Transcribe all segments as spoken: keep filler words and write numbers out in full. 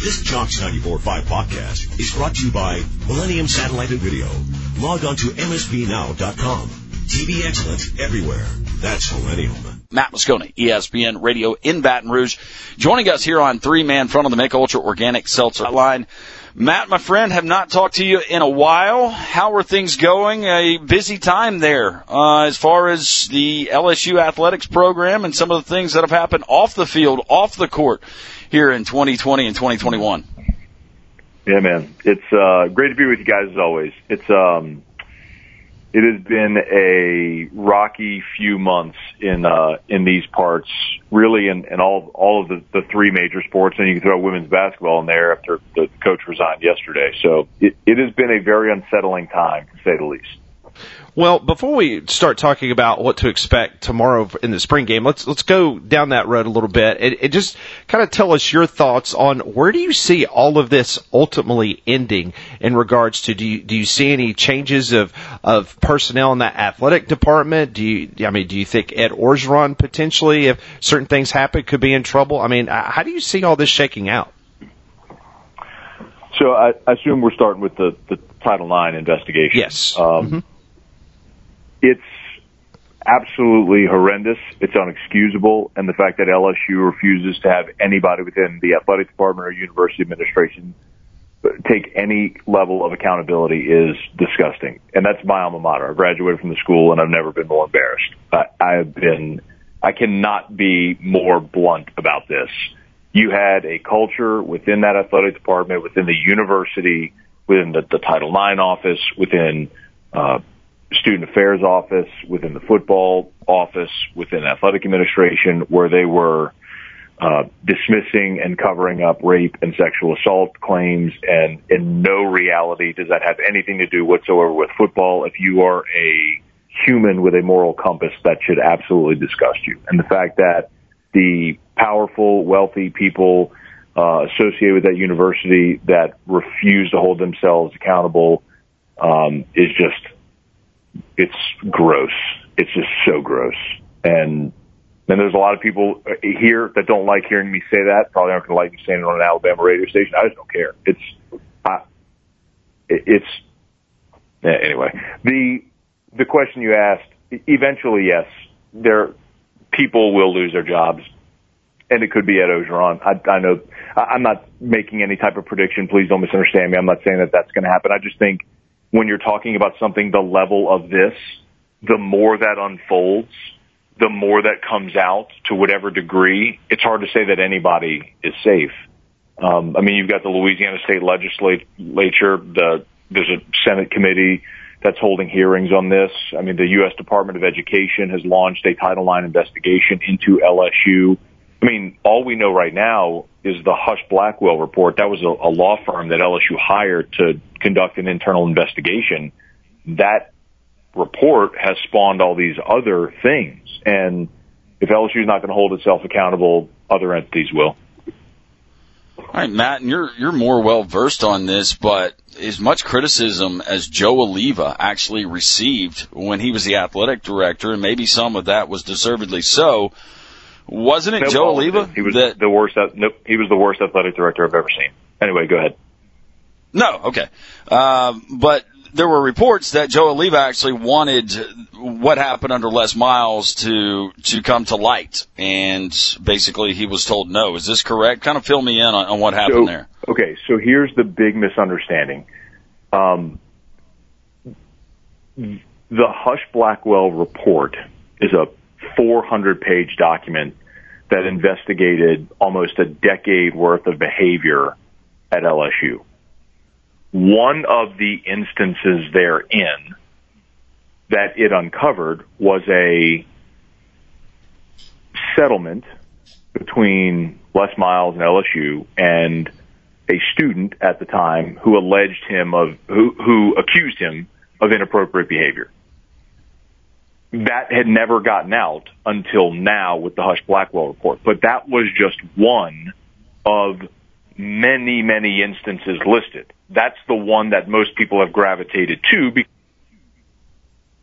This Jocks ninety-four point five podcast is brought to you by Millennium Satellite and Video. Log on to M S B now dot com. T V excellence everywhere. That's Millennium. Matt Moscone, E S P N Radio in Baton Rouge, joining us here on three-man front of the Make Ultra Organic Seltzer line. Matt, my friend, have not talked to you in a while. How are things going? A busy time there uh, as far as the L S U athletics program and some of the things that have happened off the field, off the court here in twenty twenty and twenty twenty-one. Yeah, man. It's uh, great to be with you guys as always. It's um, it has been a rocky few months in uh, in these parts, really, in, in all all of the, the three major sports, and you can throw women's basketball in there after the coach resigned yesterday. So it, it has been a very unsettling time, to say the least. Well, before we start talking about what to expect tomorrow in the spring game, let's let's go down that road a little bit and, and just kind of tell us your thoughts on where do you see all of this ultimately ending in regards to do you, do you see any changes of of personnel in that athletic department? Do you I mean do you think Ed Orgeron potentially, if certain things happen, could be in trouble? I mean, how do you see all this shaking out? So I, I assume we're starting with the, the Title nine investigation. Yes. Um, mm-hmm. It's absolutely horrendous. It's unexcusable. And the fact that L S U refuses to have anybody within the athletic department or university administration take any level of accountability is disgusting. And that's my alma mater. I graduated from the school, and I've never been more embarrassed. I, I have been, I cannot be more blunt about this. You had a culture within that athletic department, within the university, within the, the Title nine office, within uh student affairs office, within the football office, within athletic administration, where they were uh, dismissing and covering up rape and sexual assault claims. And in no reality does that have anything to do whatsoever with football. If you are a human with a moral compass, that should absolutely disgust you. And the fact that the powerful, wealthy people uh, associated with that university that refuse to hold themselves accountable um, is just it's gross. It's just so gross. And then there's a lot of people here that don't like hearing me say that. Probably aren't going to like me saying it on an Alabama radio station. I just don't care. It's, I, it's, yeah, anyway. The, the question you asked, eventually, yes, there, people will lose their jobs. And it could be Ed Orgeron. I, I know, I'm not making any type of prediction. Please don't misunderstand me. I'm not saying that that's going to happen. I just think, when you're talking about something the level of this, the more that unfolds, the more that comes out to whatever degree, it's hard to say that anybody is safe. Um, I mean, you've got the Louisiana State Legislature, the, there's a Senate committee that's holding hearings on this. I mean, the U S Department of Education has launched a Title nine investigation into L S U. I mean, all we know right now is the Hush Blackwell report. That was a, a law firm that L S U hired to conduct an internal investigation. That report has spawned all these other things. And if L S U is not going to hold itself accountable, other entities will. All right, Matt, and you're you're more well versed on this, but as much criticism as Joe Alleva actually received when he was the athletic director, and maybe some of that was deservedly so, wasn't it no, Joe Alleva? He was that, the worst. Nope, he was the worst athletic director I've ever seen. Anyway, go ahead. No, okay, um, but there were reports that Joe Alleva actually wanted what happened under Les Miles to to come to light, and basically he was told no. Is this correct? Kind of fill me in on, on what happened so, there. Okay, so here's the big misunderstanding. Um, the Hush Blackwell report is a four hundred page document that investigated almost a decade worth of behavior at L S U. One of the instances therein that it uncovered was a settlement between Les Miles and L S U and a student at the time who alleged him of, who, who accused him of inappropriate behavior. That had never gotten out until now with the Hush Blackwell report. But that was just one of many, many instances listed. That's the one that most people have gravitated to because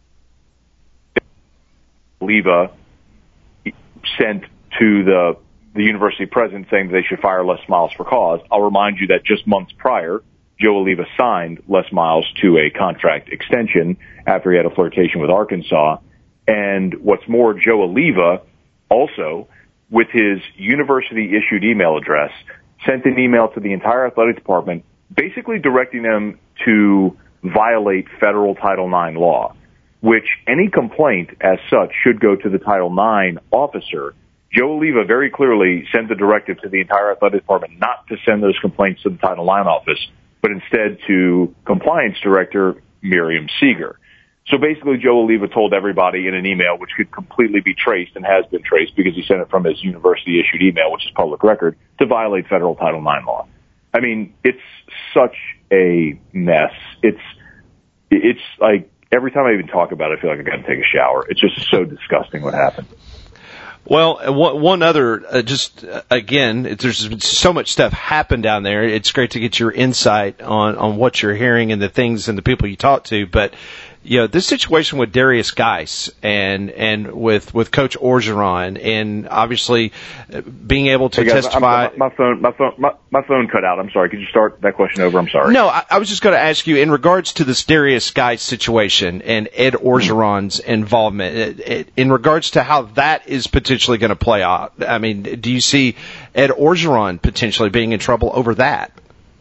Alleva sent to the the university president saying that they should fire Les Miles for cause. I'll remind you that just months prior, Joe Alleva signed Les Miles to a contract extension after he had a flirtation with Arkansas. And what's more, Joe Alleva also, with his university-issued email address, sent an email to the entire athletic department basically directing them to violate federal Title nine law, which any complaint as such should go to the Title nine officer. Joe Alleva very clearly sent the directive to the entire athletic department not to send those complaints to the Title nine office, but instead to compliance director Miriam Seeger. So basically, Joe Alleva told everybody in an email, which could completely be traced and has been traced because he sent it from his university-issued email, which is public record, to violate federal Title nine law. I mean, it's such a mess. It's it's like every time I even talk about it, I feel like I got to take a shower. It's just so disgusting what happened. Well, one other, uh, just uh, again, it, there's so much stuff happened down there. It's great to get your insight on, on what you're hearing and the things and the people you talk to. But, you know, this situation with Darius Geis and, and with, with Coach Orgeron and obviously being able to hey guys, testify. I'm, my phone, my phone, my, my phone cut out. I'm sorry. Could you start that question over? I'm sorry. No, I, I was just going to ask you in regards to this Darius Geis situation and Ed Orgeron's involvement, it, it, in regards to how that is potentially going to play out. I mean, do you see Ed Orgeron potentially being in trouble over that?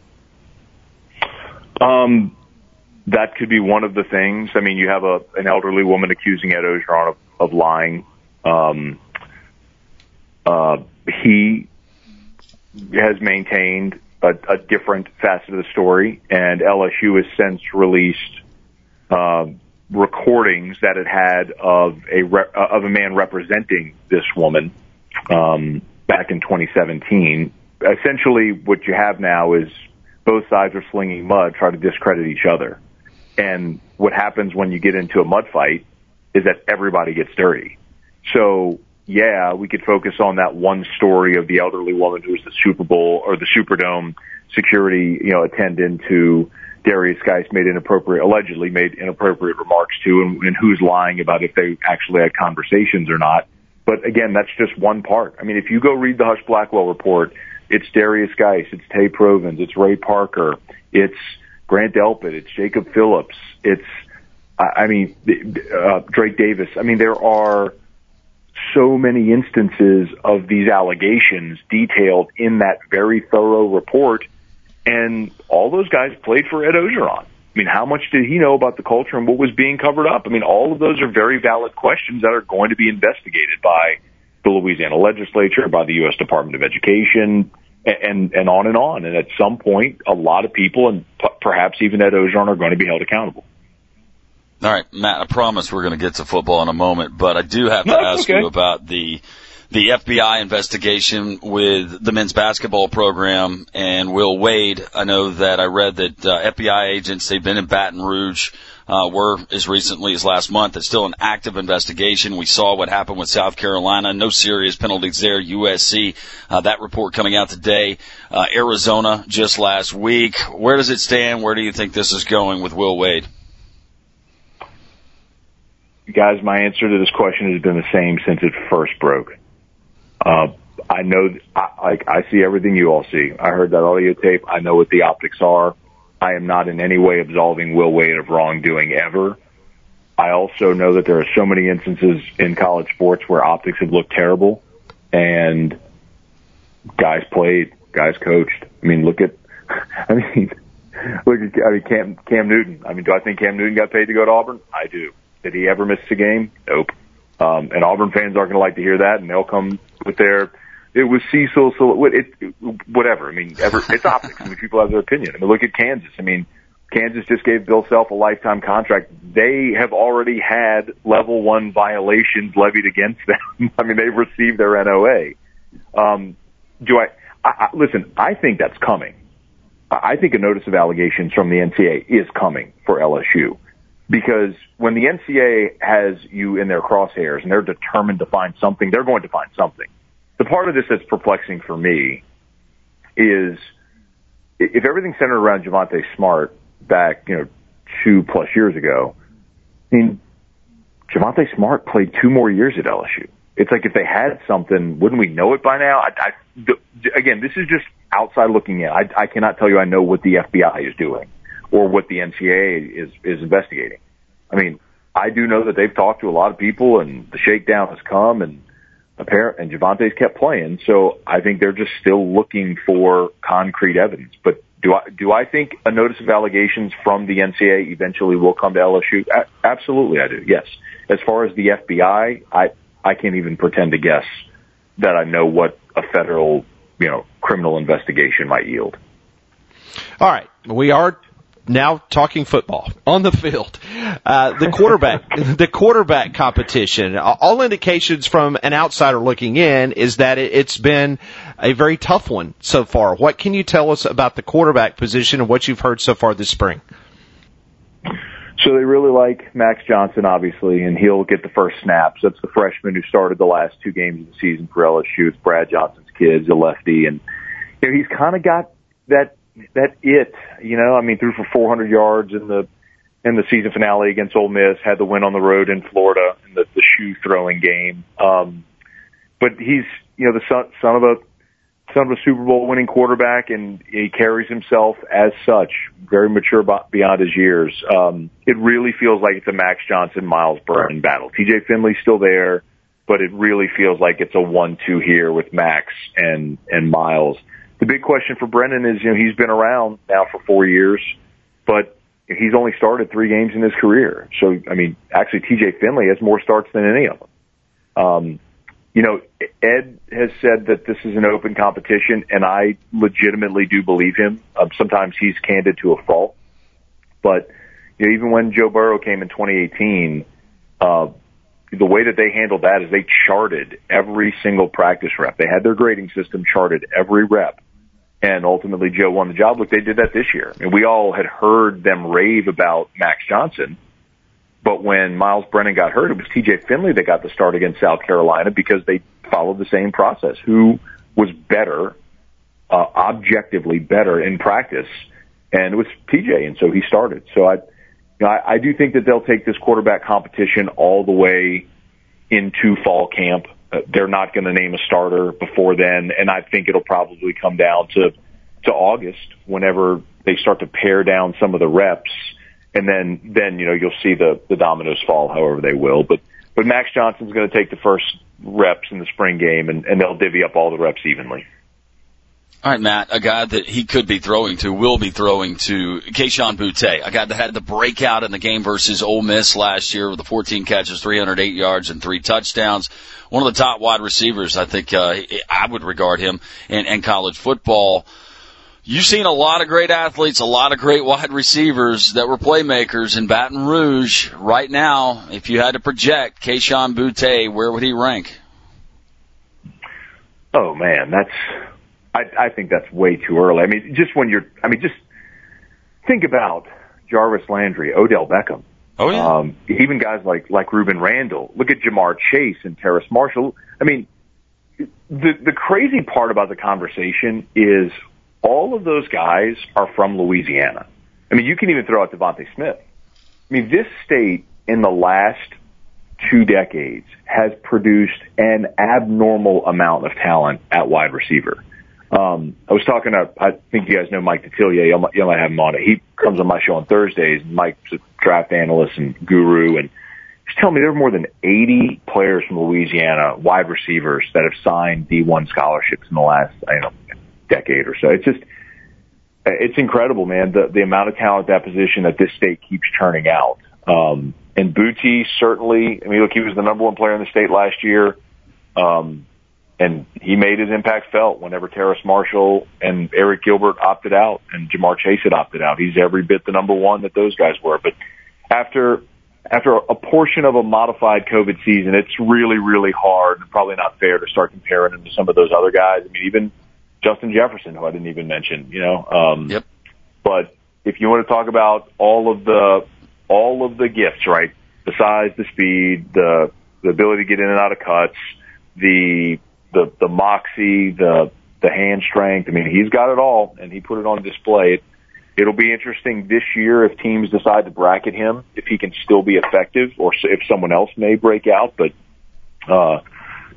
Um, that could be one of the things. I mean, you have a an elderly woman accusing Ed Orgeron of, of lying. Um, uh, he has maintained a, a different facet of the story, and L S U has since released uh, recordings that it had of a re- of a man representing this woman um, back in twenty seventeen. Essentially, what you have now is both sides are slinging mud, trying to discredit each other. And what happens when you get into a mud fight is that everybody gets dirty. So, yeah, we could focus on that one story of the elderly woman who was the Super Bowl or the Superdome security, you know, attendant to Darius Geis made inappropriate, allegedly made inappropriate remarks to, and, and who's lying about if they actually had conversations or not. But again, that's just one part. I mean, if you go read the Hush Blackwell report, it's Darius Geis, it's Tay Provins, it's Ray Parker, it's Grant Delpit, it's Jacob Phillips, it's, I mean, uh, Drake Davis. I mean, there are so many instances of these allegations detailed in that very thorough report, and all those guys played for Ed Orgeron. I mean, how much did he know about the culture and what was being covered up? I mean, all of those are very valid questions that are going to be investigated by the Louisiana legislature, by the U S Department of Education, and and on and on. And at some point, a lot of people, and p- perhaps even Ed Orgeron, are going to be held accountable. All right, Matt, I promise we're going to get to football in a moment, but I do have to no, ask okay. you about the the F B I investigation with the men's basketball program and Will Wade. I know that I read that uh, F B I agents, they've been in Baton Rouge, uh, were as recently as last month. It's still an active investigation. We saw what happened with South Carolina. No serious penalties there. U S C, uh, that report coming out today. Uh, Arizona just last week. Where does it stand? Where do you think this is going with Will Wade? Guys, my answer to this question has been the same since it first broke. Uh, I know, I, like, I see everything you all see. I heard that audio tape. I know what the optics are. I am not in any way absolving Will Wade of wrongdoing ever. I also know that there are so many instances in college sports where optics have looked terrible and guys played, guys coached. I mean, look at, I mean, look at, I mean, Cam, Cam Newton. I mean, do I think Cam Newton got paid to go to Auburn? I do. Did he ever miss a game? Nope. Um, and Auburn fans aren't going to like to hear that, and they'll come with their, it was Cecil, so it, it, whatever. I mean, ever, it's optics. I mean, people have their opinion. I mean, look at Kansas. I mean, Kansas just gave Bill Self a lifetime contract. They have already had level one violations levied against them. I mean, they've received their N O A. Um, do I, I, I, listen, I think that's coming. I think a notice of allegations from the N C A A is coming for L S U. Because when the N C A A has you in their crosshairs and they're determined to find something, they're going to find something. The part of this that's perplexing for me is if everything centered around Javonte Smart back, you know, two plus years ago, I mean, Javonte Smart played two more years at L S U. it's like if they had something, wouldn't we know it by now? I, I, the, again, this is just outside looking in. I, I cannot tell you I know what the F B I is doing or what the N C double A is, is investigating. I mean, I do know that they've talked to a lot of people and the shakedown has come and apparent, and Javonte's kept playing. So I think they're just still looking for concrete evidence. But do I, do I think a notice of allegations from the N C double A eventually will come to L S U? A- absolutely I do. Yes. As far as the F B I, I, I can't even pretend to guess that I know what a federal, you know, criminal investigation might yield. All right. We are now talking football on the field. Uh, the quarterback, the quarterback competition, all indications from an outsider looking in is that it, it's been a very tough one so far. What can you tell us about the quarterback position and what you've heard so far this spring? So they really like Max Johnson, obviously, and he'll get the first snaps. That's the freshman who started the last two games of the season for L S U. It's Brad Johnson's kid, a lefty, and you know, he's kind of got that that it. You know, I mean, threw for four hundred yards in the in the season finale against Ole Miss. Had the win on the road in Florida in the, the shoe throwing game. Um, but he's you know the son, son of a son of a Super Bowl winning quarterback, and he carries himself as such, very mature beyond his years. Um, it really feels like it's a Max Johnson, Miles Brennan battle. T J Finley's still there, but it really feels like it's a one two here with Max and, and Miles. The big question for Brennan is, you know, he's been around now for four years, but he's only started three games in his career. So, I mean, actually T J Finley has more starts than any of them. Um, You know, Ed has said that this is an open competition, and I legitimately do believe him. Um, sometimes he's candid to a fault. But, you know, even when Joe Burrow came in twenty eighteen, uh, the way that they handled that is they charted every single practice rep. They had their grading system charted every rep, and ultimately Joe won the job. Look, they did that this year. And we all had heard them rave about Max Johnson. But when Miles Brennan got hurt, it was T J Finley that got the start against South Carolina because they followed the same process. Who was better, uh, objectively better in practice? And it was T J, and so he started. So I, you know, I, I do think that they'll take this quarterback competition all the way into fall camp. Uh, they're not going to name a starter before then, and I think it'll probably come down to to August whenever they start to pare down some of the reps. And then, then, you know, you'll see the, the dominoes fall however they will. But, but Max Johnson's going to take the first reps in the spring game, and, and they'll divvy up all the reps evenly. All right, Matt, a guy that he could be throwing to, will be throwing to, Kayshon Boutte, a guy that had the breakout in the game versus Ole Miss last year with the fourteen catches, three hundred eight yards, and three touchdowns. One of the top wide receivers, I think, uh, I would regard him in, in college football. You've seen a lot of great athletes, a lot of great wide receivers that were playmakers in Baton Rouge. Right now, if you had to project Kayshon Boutte, where would he rank? Oh, man, that's I, I think that's way too early. I mean, just when you're – I mean, just think about Jarvis Landry, Odell Beckham. Oh, yeah. Um, even guys like, like Reuben Randall. Look at Jamar Chase and Terrace Marshall. I mean, the the crazy part about the conversation is – all of those guys are from Louisiana. I mean, you can even throw out Devontae Smith. I mean, this state in the last two decades has produced an abnormal amount of talent at wide receiver. Um, I was talking to, I think you guys know Mike Detillier. You might, you might have him on it. He comes on my show on Thursdays. Mike's a draft analyst and guru, and he's telling me there are more than eighty players from Louisiana, wide receivers, that have signed D one scholarships in the last, I don't know, decade or so. It's just, it's incredible, man, the, the amount of talent at that position that this state keeps churning out. Um, and Boutte certainly, I mean, look, he was the number one player in the state last year. Um, and he made his impact felt whenever Terrace Marshall and Eric Gilbert opted out and Jamar Chase had opted out. He's every bit the number one that those guys were. But after, after a portion of a modified COVID season, it's really, really hard and probably not fair to start comparing him to some of those other guys. I mean, even Justin Jefferson, who I didn't even mention, you know. Um, yep. But if you want to talk about all of the all of the gifts, right? The size, the speed, the the ability to get in and out of cuts, the the the moxie, the the hand strength. I mean, he's got it all, and he put it on display. It, it'll be interesting this year if teams decide to bracket him, if he can still be effective, or if someone else may break out. But uh,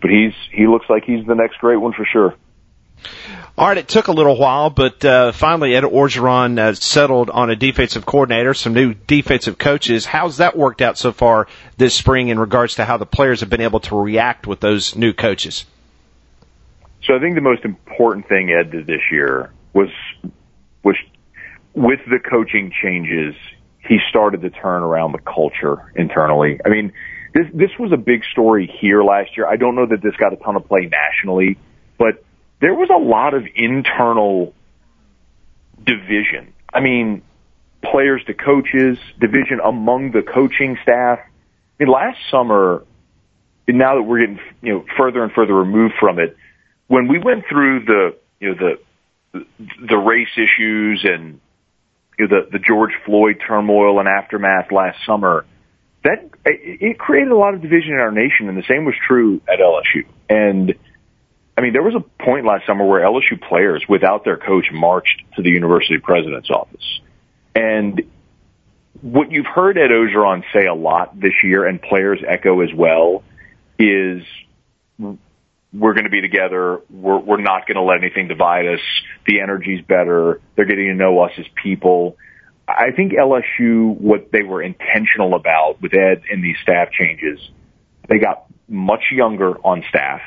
but he's he looks like he's the next great one for sure. All right, it took a little while, but uh, finally Ed Orgeron uh, settled on a defensive coordinator, some new defensive coaches. How's that worked out so far this spring in regards to how the players have been able to react with those new coaches? So I think the most important thing Ed did this year was, was with the coaching changes, he started to turn around the culture internally. I mean, this this was a big story here last year. I don't know that this got a ton of play nationally, but there was a lot of internal division. I mean, players to coaches, division among the coaching staff. I mean, last summer, and now that we're getting, you know, further and further removed from it, when we went through the, you know, the, the race issues and, you know, the, the George Floyd turmoil and aftermath last summer, that, it created a lot of division in our nation, and the same was true at L S U. And, I mean, there was a point last summer where L S U players, without their coach, marched to the university president's office. And what you've heard Ed Orgeron say a lot this year, and players echo as well, is we're going to be together. We're, we're not going to let anything divide us. The energy's better. They're getting to know us as people. I think L S U, what they were intentional about with Ed and these staff changes, they got much younger on staff,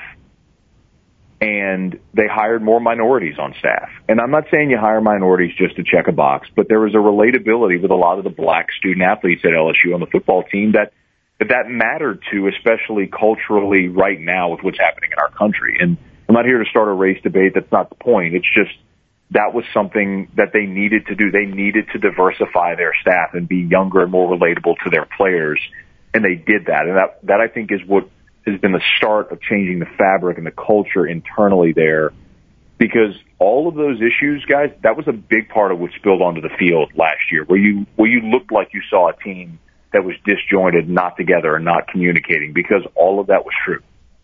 and they hired more minorities on staff. And I'm not saying you hire minorities just to check a box, but there was a relatability with a lot of the black student athletes at L S U on the football team that that, that mattered to, especially culturally right now with what's happening in our country. And I'm not here to start a race debate. That's not the point. It's just that was something that they needed to do. They needed to diversify their staff and be younger and more relatable to their players. And they did that. And that, that I think is what has been the start of changing the fabric and the culture internally there, because all of those issues, guys, that was a big part of what spilled onto the field last year, where you where you looked like you saw a team that was disjointed, not together, and not communicating, because all of that was true.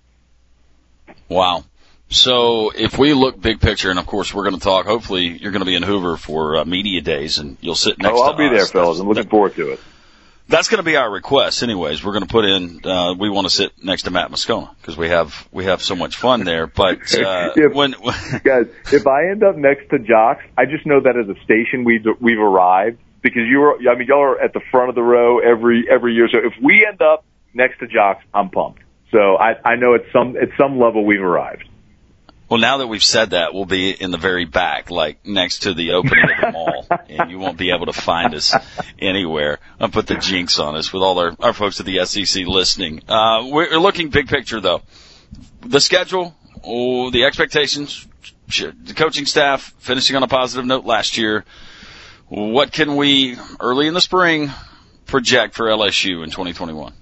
Wow. So if we look big picture, and of course we're going to talk, hopefully you're going to be in Hoover for uh, media days, and you'll sit next oh, to us. I'll be there, fellas. I'm looking forward to it. That's going to be our request, anyways. We're going to put in. Uh, we want to sit next to Matt Moscona because we have we have so much fun there. But uh, if, when guys, if I end up next to Jocks, I just know that as a station we've we've arrived, because you were. I mean, y'all are at the front of the row every every year. So if we end up next to Jocks, I'm pumped. So I I know at some at some level we've arrived. Well, now that we've said that, we'll be in the very back, like next to the opening of the mall, and you won't be able to find us anywhere. I'll put the jinx on us with all our, our folks at the S E C listening. Uh, we're looking big picture, though. The schedule, oh, the expectations, the coaching staff finishing on a positive note last year. What can we, early in the spring, project for L S U in twenty twenty-one?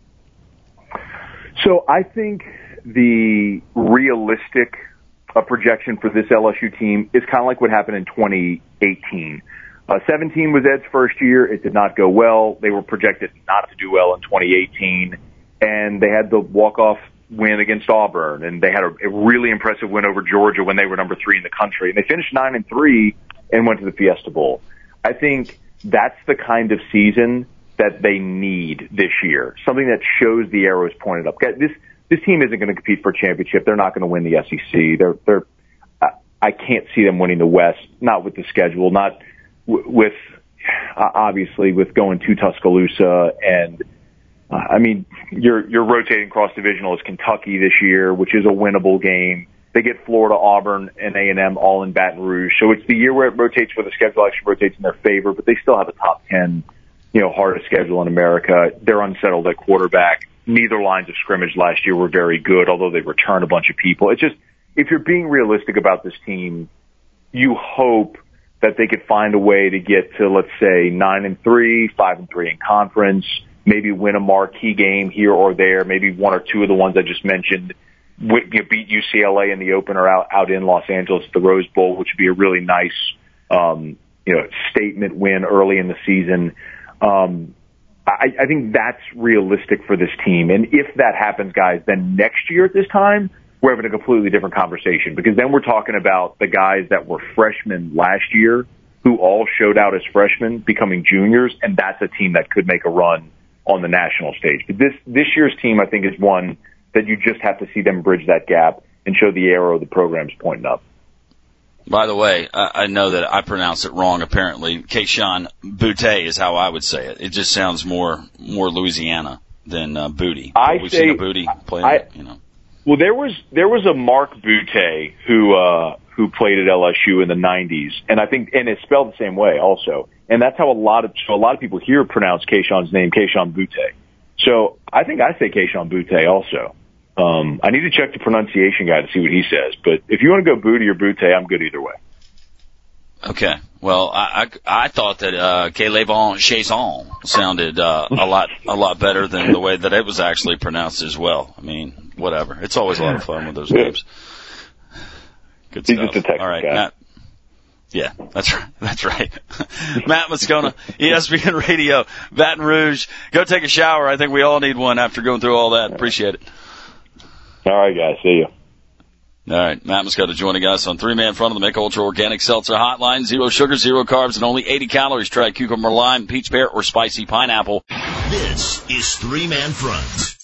So I think the realistic a projection for this L S U team is kind of like what happened in twenty eighteen. Uh, seventeen was Ed's first year. It did not go well. They were projected not to do well in twenty eighteen, and they had the walk-off win against Auburn, and they had a, a really impressive win over Georgia when they were number three in the country, and they finished nine and three and went to the Fiesta Bowl. I think that's the kind of season that they need this year, something that shows the arrows pointed up. This This team isn't going to compete for a championship. They're not going to win the S E C. They're, they're, I can't see them winning the West, not with the schedule, not w- with, uh, obviously with going to Tuscaloosa. And, uh, I mean, you're, you're rotating cross-divisional as Kentucky this year, which is a winnable game. They get Florida, Auburn, and A and M all in Baton Rouge. So it's the year where it rotates, where the schedule actually rotates in their favor, but they still have a top ten, you know, hardest schedule in America. They're unsettled at quarterback. Neither lines of scrimmage last year were very good, although they returned a bunch of people. It's just, if you're being realistic about this team, you hope that they could find a way to get to, let's say, nine and three, five and three in conference, maybe win a marquee game here or there, maybe one or two of the ones I just mentioned, beat U C L A in the opener out, out in Los Angeles at the Rose Bowl, which would be a really nice, um, you know, statement win early in the season. Um, I, I think that's realistic for this team. And if that happens, guys, then next year at this time, we're having a completely different conversation, because then we're talking about the guys that were freshmen last year who all showed out as freshmen becoming juniors, and that's a team that could make a run on the national stage. But this, this year's team, I think, is one that you just have to see them bridge that gap and show the arrow the program's pointing up. By the way, I, I know that I pronounce it wrong. Apparently, Kayshon Boutte is how I would say it. It just sounds more more Louisiana than uh, Booty. I We've say, seen a Booty playing I, it, you know. Well, there was there was a Mark Boutte who uh, who played at L S U in the nineties, and I think and it's spelled the same way also. And that's how a lot of so a lot of people here pronounce Kayshon's name, Kayshon Boutte. So I think I say Kayshon Boutte also. Um, I need to check the pronunciation guy to see what he says. But if you want to go Booty or Boutte, I'm good either way. Okay. Well, I, I, I thought that, uh, Calevon Chason sounded, uh, a lot, a lot better than the way that it was actually pronounced as well. I mean, whatever. It's always a lot of fun with those names. Good He's stuff. just a Texas All right, guy. Matt. Yeah, that's right. That's right. Matt Moscona, E S P N Radio, Baton Rouge. Go take a shower. I think we all need one after going through all that. Appreciate it. All right, guys. See you. All right, Matt Moscona joining us on three-man front of the Make Ultra Organic Seltzer Hotline. Zero sugar, zero carbs, and only eighty calories. Try cucumber, lime, peach pear, or spicy pineapple. This is Three Man Front.